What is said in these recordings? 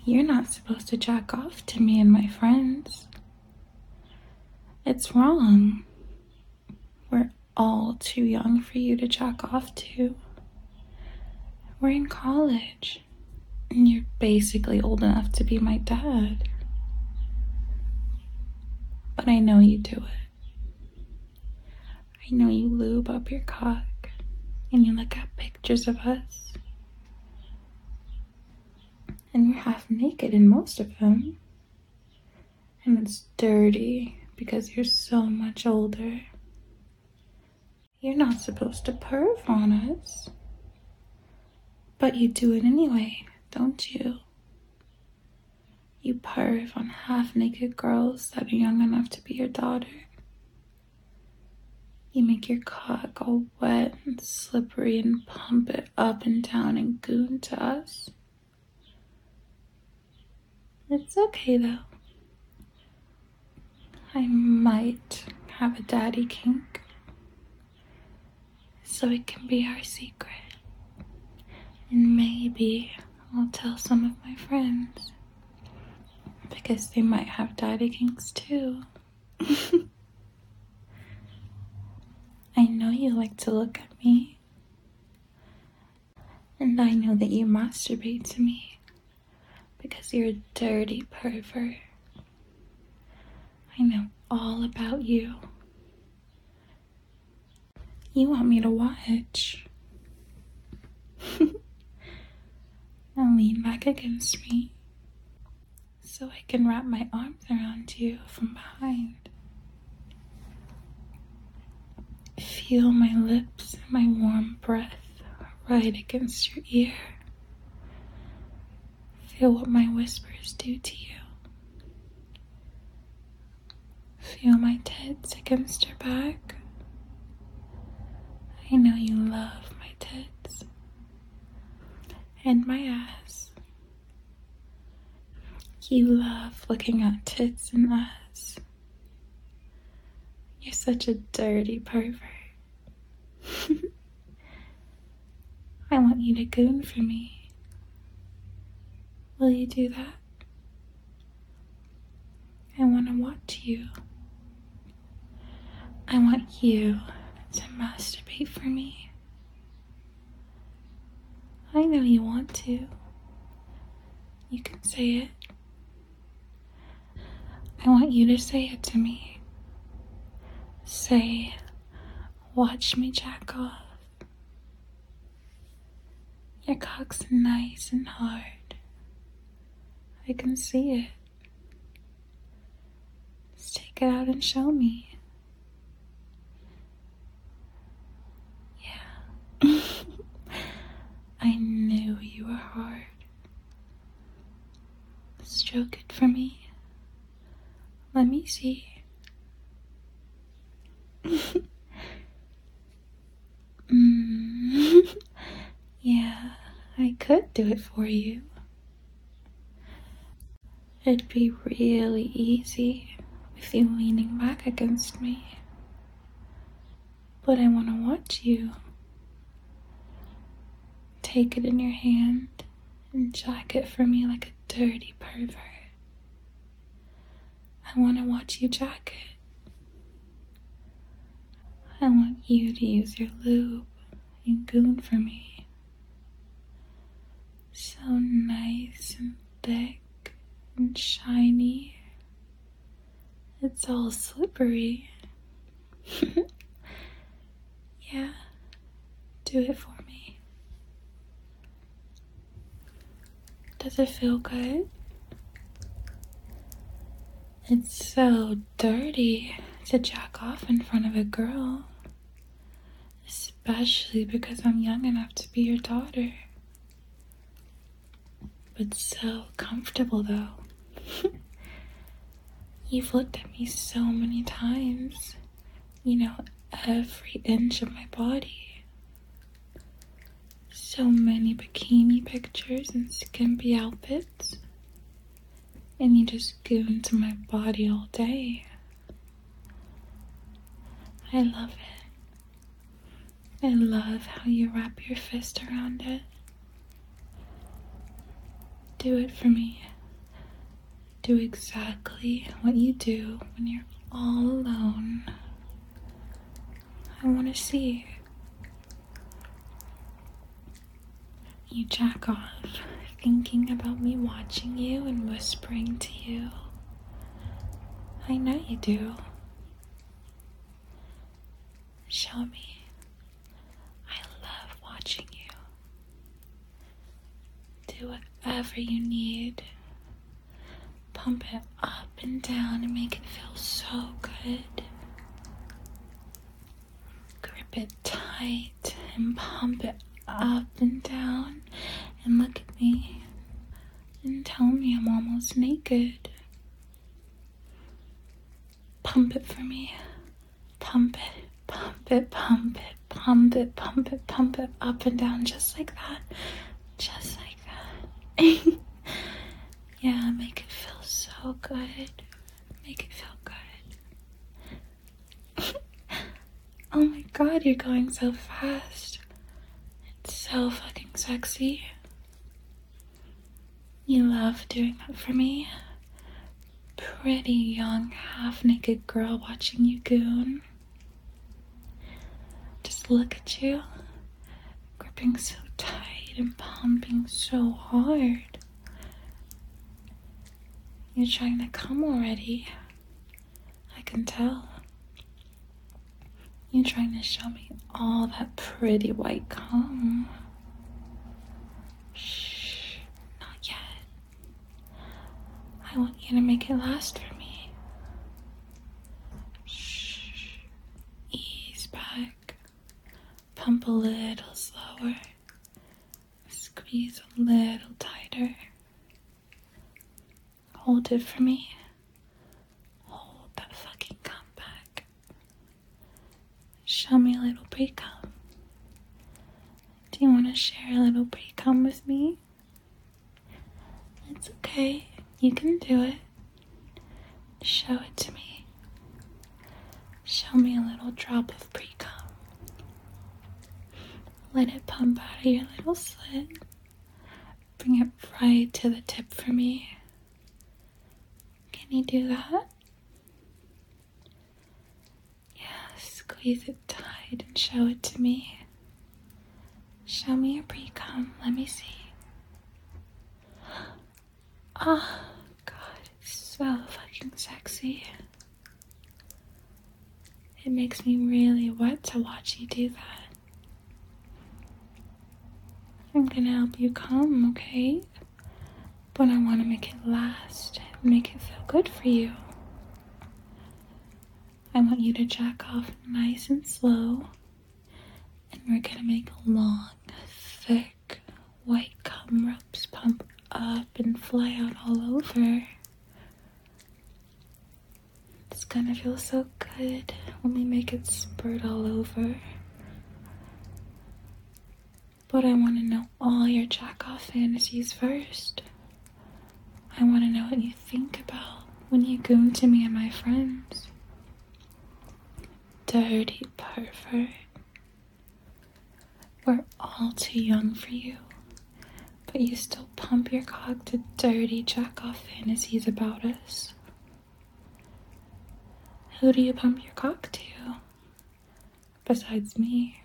You're not supposed to jack off to me and my friends. It's wrong. We're all too young for you to jack off to. We're in college, and you're basically old enough to be my dad. But I know you do it. I know you lube up your cock, and you look at pictures of us. And you're half naked in most of them. And it's dirty because you're so much older. You're not supposed to perv on us. But you do it anyway, don't you? You perv on half-naked girls that are young enough to be your daughter. You make your cock all wet and slippery and pump it up and down and goon to us. It's okay though. I might have a daddy kink, so it can be our secret. And maybe I'll tell some of my friends, because they might have daddy kinks too. I know you like to look at me, and I know that you masturbate to me because you're a dirty pervert. I know all about you. You want me to watch. Now lean back against me so I can wrap my arms around you from behind. Feel my lips and my warm breath right against your ear. Feel what my whispers do to you. Feel my tits against your back. I know you love my tits. And my ass. You love looking at tits and ass. You're such a dirty pervert. I want you to goon for me. Will you do that? I want to watch you. I want you to masturbate for me. I know you want to. You can say it. I want you to say it to me. Say, watch me jack off. Your cock's nice and hard. I can see it. Just take it out and show me. Yeah. I knew you were hard. Stroke it for me. Let me see. Yeah, I could do it for you. It'd be really easy with you leaning back against me. But I want to watch you. Take it in your hand and jack it for me like a dirty pervert. I want to watch you jack it. I want you to use your lube and goon for me. So nice and thick and shiny. It's all slippery. Yeah, do it for me. Does it feel good? It's so dirty to jack off in front of a girl, especially because I'm young enough to be your daughter. But so comfortable though. You've looked at me so many times. You know every inch of my body. So many bikini pictures and skimpy outfits. And you just goon to my body all day. I love it. I love how you wrap your fist around it. Do it for me. do exactly what you do when you're all alone. I want to see you jack off, thinking about me watching you and whispering to you. I know you do. Show me. I love watching you. Do whatever you need. Pump it up and down and make it feel so good. Grip it tight and pump it up and down. And look at me and tell me I'm almost naked. Pump it for me. Pump it, pump it, pump it, pump it, pump it, pump it up and down just like that. Just like that. Yeah, make it feel so good. Make it feel good. Oh my god, you're going so fast. It's so fucking sexy. You love doing that for me. Pretty young, half-naked girl watching you goon. Just look at you. Gripping so tight and pumping so hard. You're trying to come already. I can tell. You're trying to show me all that pretty white cum. Shh, not yet. I want you to make it last for me. Shh. Ease back. Pump a little slower. Squeeze a little tighter. Hold it for me. Hold that fucking cum back. Show me a little pre-cum. Do you want to share a little pre-cum with me? It's okay. You can do it. Show it to me. Show me a little drop of pre-cum. Let it pump out of your little slit. Bring it right to the tip for me. Can you do that? Yeah, squeeze it tight and show it to me. Show me your pre-cum. Let me see. Oh, God, it's so fucking sexy. It makes me really wet to watch you do that. I'm gonna help you come, okay? But I want to make it last and make it feel good for you. I want you to jack off nice and slow. And we're gonna make long, thick, white cum ropes pump up and fly out all over. It's gonna feel so good when we make it spurt all over. But I want to know all your jack-off fantasies first. I want to know what you think about when you goon to me and my friends. Dirty pervert. We're all too young for you, but you still pump your cock to dirty jack-off fantasies about us. Who do you pump your cock to? Besides me.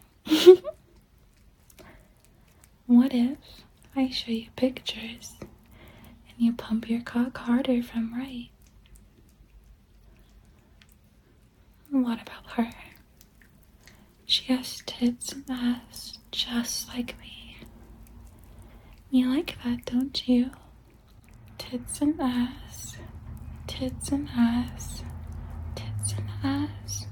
What if I show you pictures and you pump your cock harder from right? What about her? She has tits and ass just like me. You like that, don't you? Tits and ass, tits and ass, tits and ass.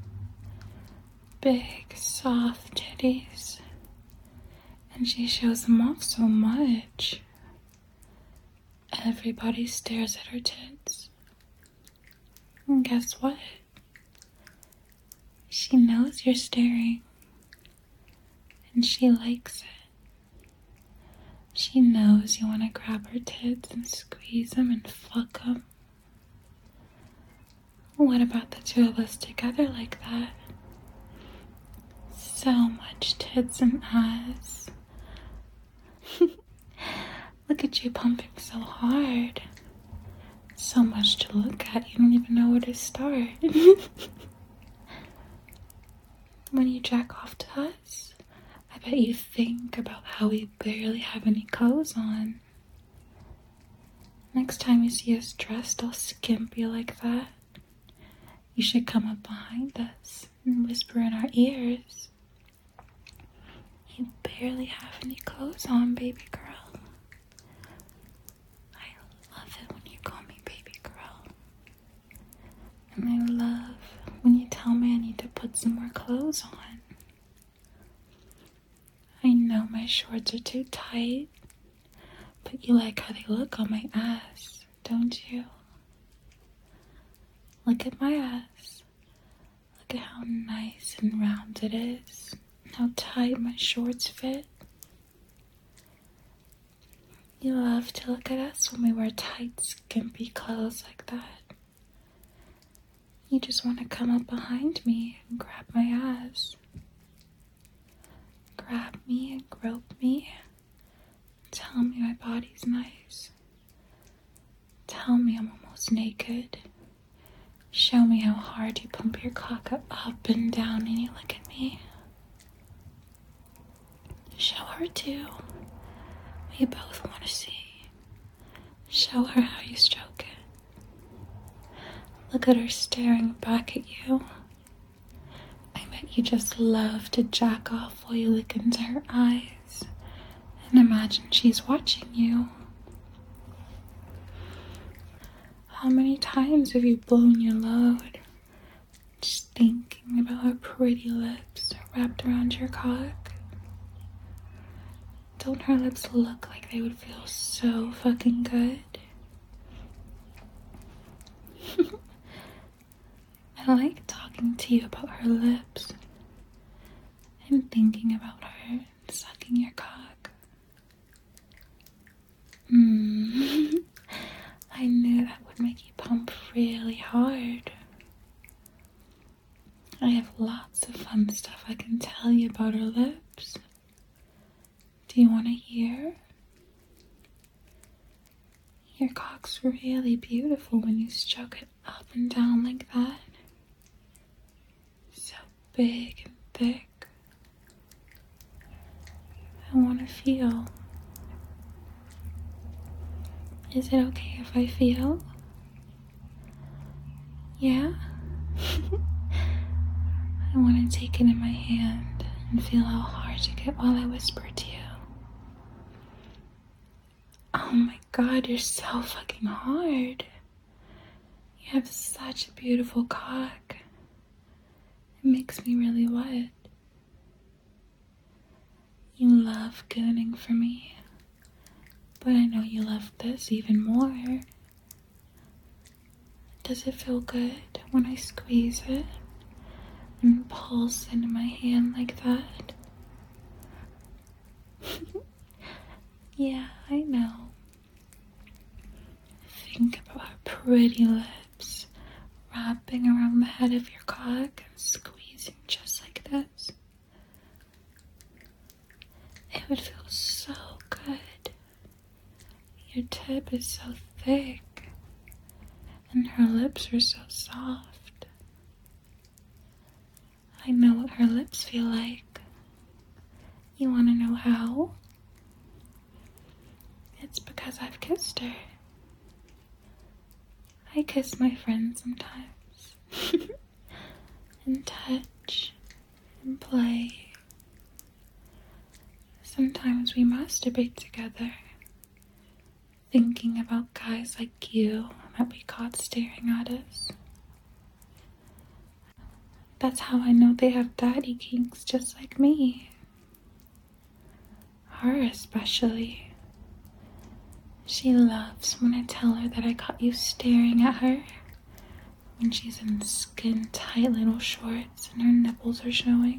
Big, soft titties. And she shows them off so much. Everybody stares at her tits. And guess what? She knows you're staring. And she likes it. She knows you want to grab her tits and squeeze them and fuck them. What about the two of us together like that? So much tits and ass. Look at you pumping so hard. So much to look at, you don't even know where to start. When you jack off to us, I bet you think about how we barely have any clothes on. Next time you see us dressed all skimpy like that, you should come up behind us and whisper in our ears. You barely have any clothes on, baby girl. I love it when you call me baby girl. And I love when you tell me I need to put some more clothes on. I know my shorts are too tight, but you like how they look on my ass, don't you? Look at my ass. Look at how nice and round it is. How tight my shorts fit. You love to look at us when we wear tight, skimpy clothes like that. You just want to come up behind me and grab my ass. Grab me and grope me. Tell me my body's nice. Tell me I'm almost naked. Show me how hard you pump your cock up and down and you look at me. Show her too. We both want to see. Show her how you stroke it. Look at her staring back at you. I bet you just love to jack off while you look into her eyes and imagine she's watching you. How many times have you blown your load just thinking about her pretty lips wrapped around your cock? Don't her lips look like they would feel so fucking good? I like talking to you about her lips and thinking about her and sucking your cock. I knew that would make you pump really hard. I have lots of fun stuff I can tell you about her lips. Do you want to hear? Your cock's really beautiful when you stroke it up and down like that. So big and thick. I want to feel. Is it okay if I feel? Yeah? I want to take it in my hand and feel how hard you get while I whisper to you. Oh my god, you're so fucking hard. You have such a beautiful cock. It makes me really wet. You love gooning for me, but I know you love this even more. Does it feel good when I squeeze it and pulse into my hand like that? Yeah, I know. Think about her pretty lips wrapping around the head of your cock and squeezing just like this. It would feel so good. Your tip is so thick and her lips are so soft. I know what her lips feel like. You want to know how? It's because I've kissed her. I kiss my friends sometimes. And touch and play. Sometimes we masturbate together, thinking about guys like you that we caught staring at us. That's how I know they have daddy kinks just like me. Her especially. She loves when I tell her that I caught you staring at her when she's in skin-tight little shorts and her nipples are showing.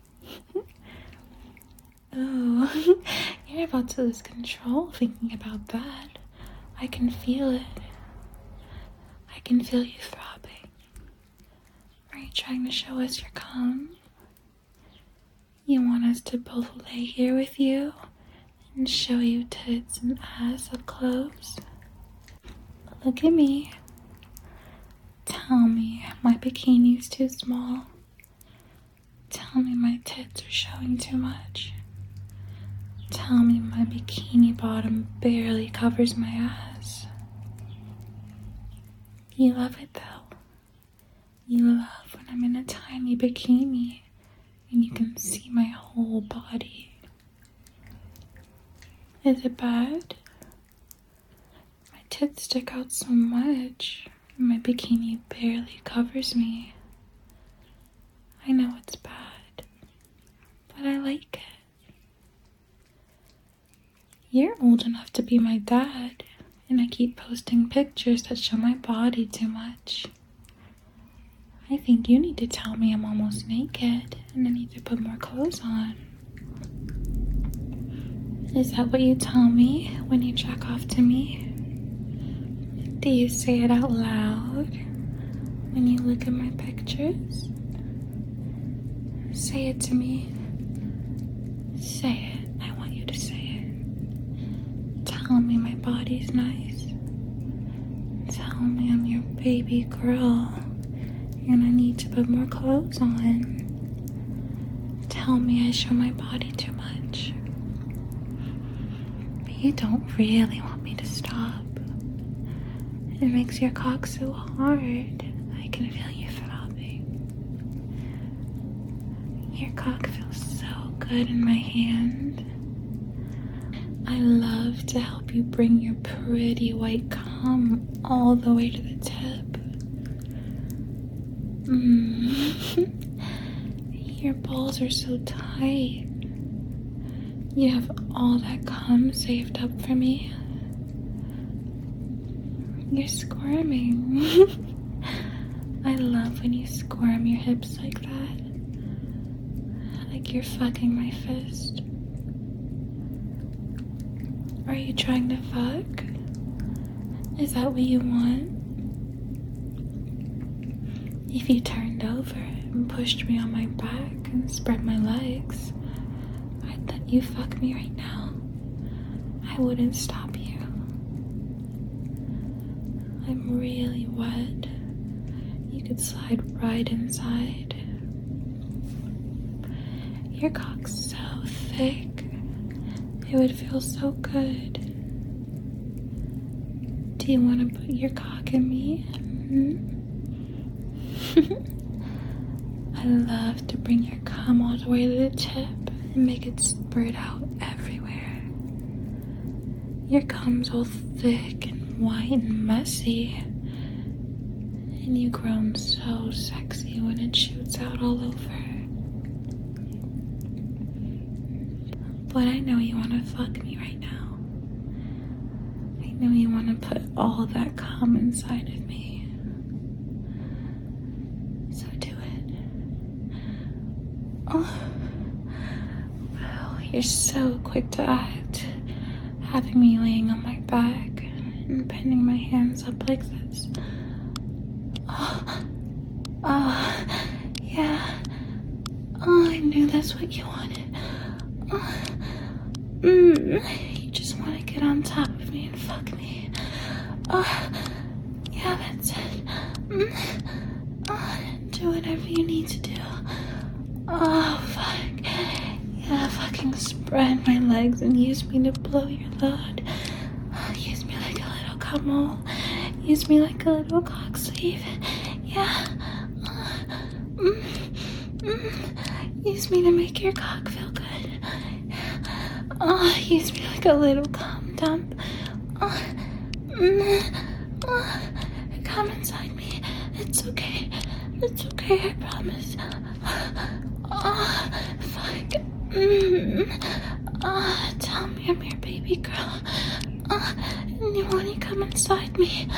Oh, you're about to lose control thinking about that. I can feel it. I can feel you throbbing. Are you trying to show us your cum? You want us to both lay here with you and show you tits and ass up close? Look at me. Tell me my bikini is too small. Tell me my tits are showing too much. Tell me my bikini bottom barely covers my ass. You love it though. You love when I'm in a tiny bikini and you can see my whole body. Is it bad? My tits stick out so much and my bikini barely covers me. I know it's bad, but I like it. You're old enough to be my dad, and I keep posting pictures that show my body too much. I think you need to tell me I'm almost naked and I need to put more clothes on. Is that what you tell me when you jack off to me? Do you say it out loud when you look at my pictures? Say it to me. Say it. I want you to say it. Tell me my body's nice. Tell me I'm your baby girl and I need to put more clothes on. Tell me I show my body too much. But you don't really want me to stop. It makes your cock so hard. I can feel you throbbing. Your cock feels so good in my hand. I love to help you bring your pretty white cum all the way to the tip. Your balls are so tight. You have all that cum saved up for me. You're squirming. I love when you squirm your hips like that. Like you're fucking my fist. Are you trying to fuck? Is that what you want? If you turned over and pushed me on my back and spread my legs, I'd let you fuck me right now. I wouldn't stop you. I'm really wet. You could slide right inside. Your cock's so thick. It would feel so good. Do you want to put your cock in me? I love to bring your cum all the way to the tip and make it spurt out everywhere. Your cum's all thick and white and messy, and you groan so sexy when it shoots out all over. But I know you want to fuck me right now. I know you want to put all that cum inside of me. So do it. Oh, wow, you're so quick to act. Having me laying on my back and pinning my hands up like this. Yeah. Oh, I knew that's what you wanted. You just want to get on top of me and fuck me. Yeah, that's it. Do whatever you need to do. Oh, fuck. Yeah, fucking spread my legs and use me to blow your load. Use me like a little cum hole. Use me like a little cock sleeve. Yeah. Use me to make your cock feel good. Use me like a little cum dump. Come inside me. It's okay. It's okay, I promise. Fuck. Tell me I'm your baby girl. And you want to come inside me.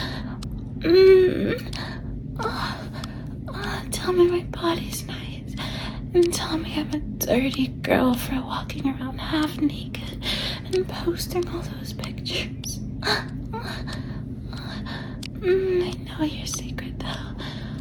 Tell me my body's nice. And tell me I'm a dirty girl for walking around half naked and posting all those pictures. I know your secret though.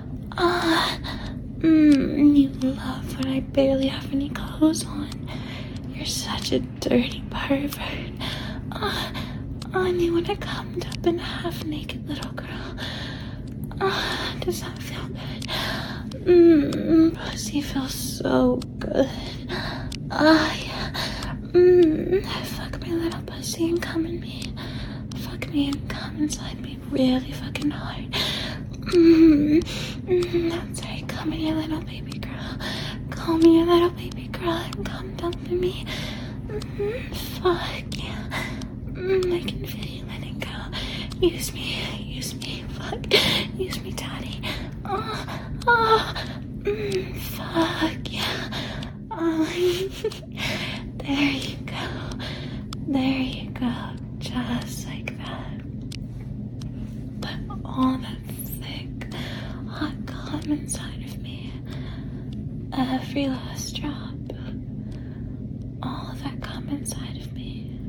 You love when I barely have any clothes on. You're such a dirty pervert. on you when I come up in a half-naked little girl. Does that feel good? Pussy feels so good. Yeah. Fuck my little pussy and come in me. Fuck me and come inside me really fucking hard. That's right, come here, little baby girl. Call me your little baby girl and come dump in me. Fuck yeah. I can feel you letting go. Use me, fuck. Use me, daddy. Fuck yeah. There you go. There you go. Just like that. Put all that thick, hot cum inside of me. Every last drop. All of that cum inside of me.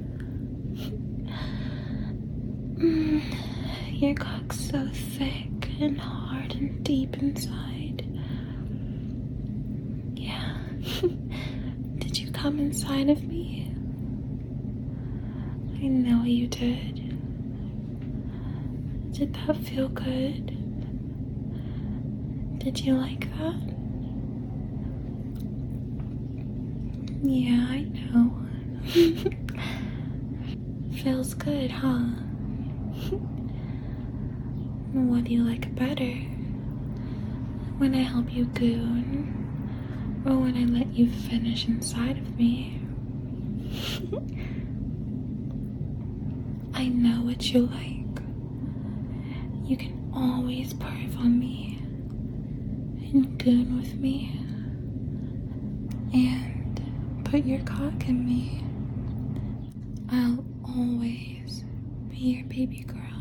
Your cock's so thick and hard and deep inside. Yeah. Did you come inside of me? I know you did. Did that feel good? Did you like that? Yeah, I know. Feels good, huh? What do you like better? When I help you goon? Or when I let you finish inside of me? I know what you like. You can always perv on me and goon with me and put your cock in me. I'll always be your baby girl.